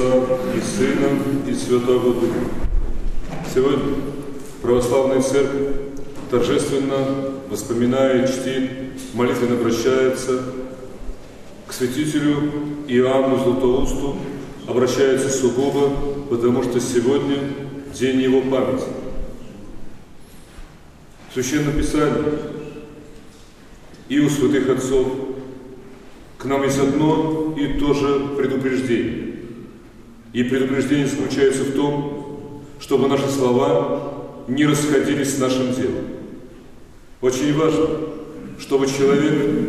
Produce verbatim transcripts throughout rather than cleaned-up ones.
Отца и Сына и Святого Духа. Сегодня Православная Церковь торжественно, воспоминая и чтит, молитвенно обращается к святителю Иоанну Златоусту, обращается сугубо, потому что сегодня день его памяти. В Священном Писании и у святых отцов к нам есть одно и то же предупреждение. И предупреждение заключается в том, чтобы наши слова не расходились с нашим делом. Очень важно, чтобы человек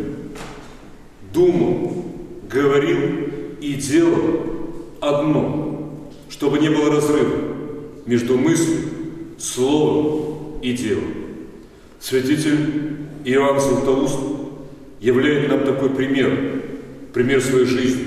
думал, говорил и делал одно, чтобы не было разрыва между мыслью, словом и делом. Святитель Иоанн Златоуст являет нам такой пример, пример своей жизни.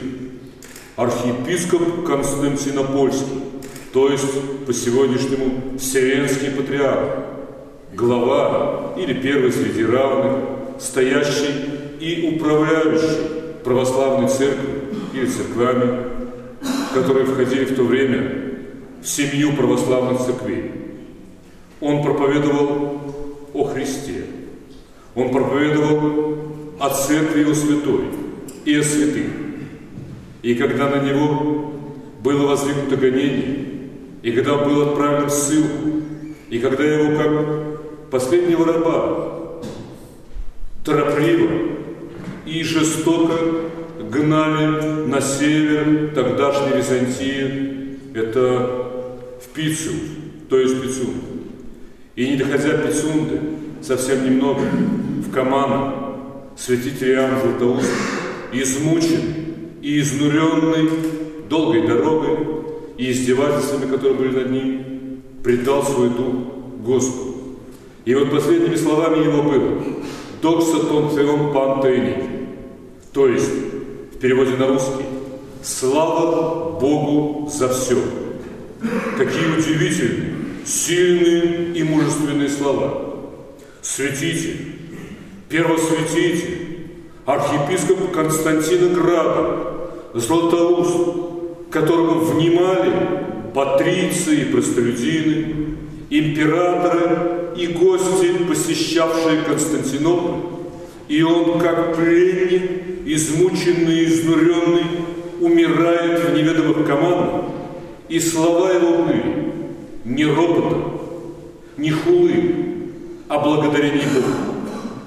Архиепископ Константинопольский, то есть по сегодняшнему Вселенский патриарх, глава или первый среди равных, стоящий и управляющий православной церковью или церквами, которые входили в то время в семью православных церквей. Он проповедовал о Христе, он проповедовал о Церкви Его Святой и о святых. И когда на него было воздвигнуто гонение, и когда был отправлен в ссылку, и когда его, как последнего раба, торопливо и жестоко гнали на север тогдашней Византии, это в Пицу, то есть Пицунду. И не доходя Пицунды, совсем немного, в Каману, святитель Иоанн Златоуст, измученный и изнуренный долгой дорогой и издевательствами, которые были над ним, предал свой дух Господу. И вот последними словами его было «Докса тон твеом пантейни», то есть, в переводе на русский, «Слава Богу за все». Какие удивительные, сильные и мужественные слова. Святитель, первосвятитель, архиепископ Константинограда, Златоуст, которому внимали патриции, простолюдины, императоры и гости, посещавшие Константинополь, и он, как пленник, измученный и изнуренный, умирает в неведомых командах, и слова его были не ропота, не хулы, а благодарение Богу.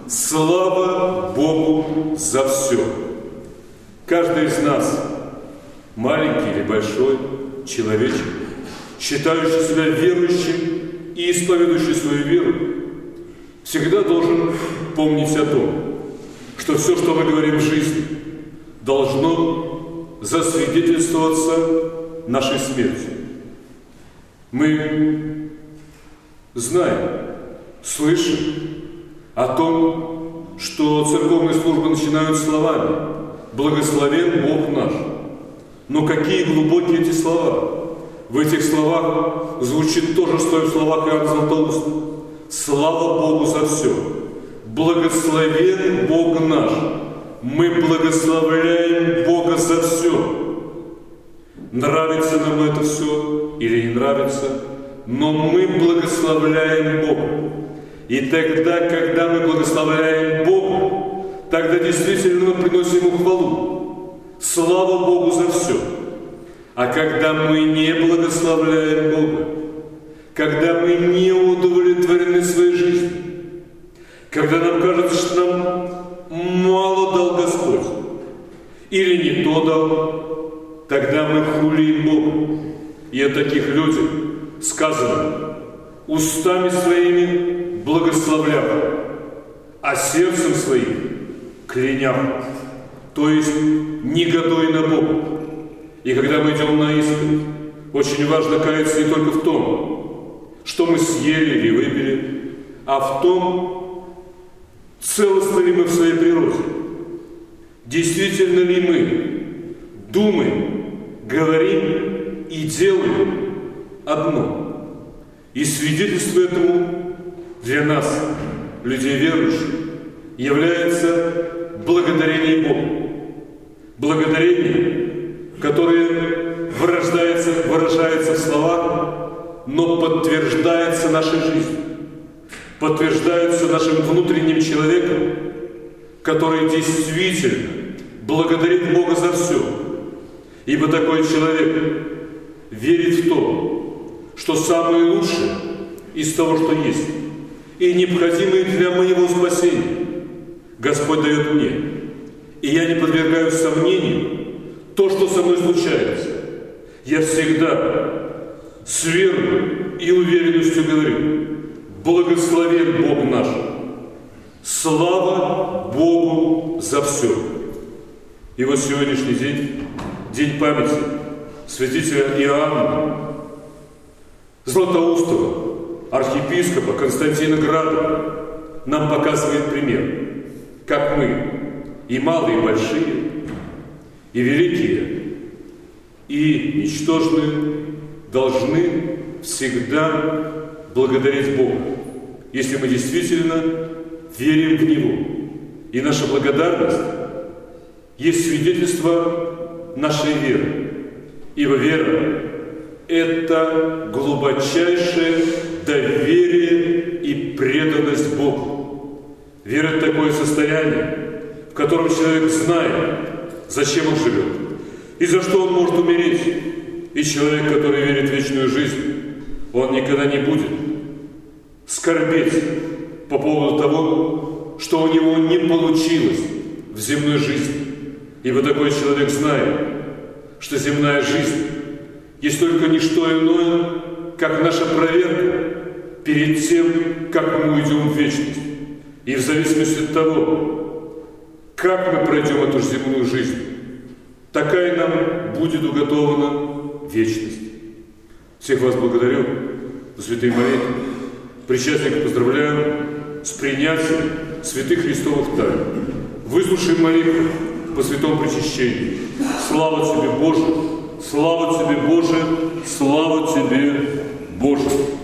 Слава Богу за все! Каждый из нас, маленький или большой человечек, считающий себя верующим и исповедующий свою веру, всегда должен помнить о том, что все, что мы говорим в жизни, должно засвидетельствоваться нашей смертью. Мы знаем, слышим о том, что церковные службы начинают словами «Благословен Бог наш». Но какие глубокие эти слова! В этих словах звучит то же, что и в словах Иоанна Златоуста. Слава Богу за все! Благословен Бог наш! Мы благословляем Бога за все! Нравится нам это все или не нравится, но мы благословляем Бога. И тогда, когда мы благословляем Бога, тогда действительно мы приносим Ему хвалу. Слава Богу за все. А когда мы не благословляем Бога, когда мы не удовлетворены своей жизнью, когда нам кажется, что нам мало дал Господь, или не то дал, тогда мы хулим Бога. И о таких людях сказано: устами своими благословляв, а сердцем своим кляняв, то есть негодуя на Бога. И когда мы идем на исповедь, очень важно каяться не только в том, что мы съели или выпили, а в том, целостны ли мы в своей природе, действительно ли мы думаем, говорим и делаем одно. И свидетельство этому для нас, людей верующих, является благодарение Богу. Благодарение, которое вырождает подтверждается нашей жизнью, подтверждается нашим внутренним человеком, который действительно благодарит Бога за все. Ибо такой человек верит в то, что самое лучшее из того, что есть, и необходимое для моего спасения Господь дает мне. И я не подвергаю сомнению то, что со мной случается. Я всегда с верой и уверенностью говорю: благословен Бог наш. Слава Богу за все. И вот сегодняшний день, день памяти святителя Иоанна Златоустого, архиепископа Константина Града, нам показывает пример, как мы, и малые, и большие, и великие, и ничтожные, должны всегда благодарить Бога, если мы действительно верим в Него. И наша благодарность есть свидетельство нашей веры. Ибо вера – это глубочайшее доверие и преданность Богу. Вера – это такое состояние, в котором человек знает, зачем он живет и за что он может умереть. И человек, который верит в вечную жизнь, он никогда не будет скорбеть по поводу того, что у него не получилось в земной жизни. Ибо такой человек знает, что земная жизнь есть только не что иное, как наша проверка перед тем, как мы уйдем в вечность. И в зависимости от того, как мы пройдем эту земную жизнь, такая нам будет уготована вечность. Всех вас благодарю за святые молитвы. Причастников поздравляю с принятием святых Христовых тайн. Выслушаем молитву по святому причащению. Слава Тебе, Боже! Слава Тебе, Боже! Слава Тебе, Боже!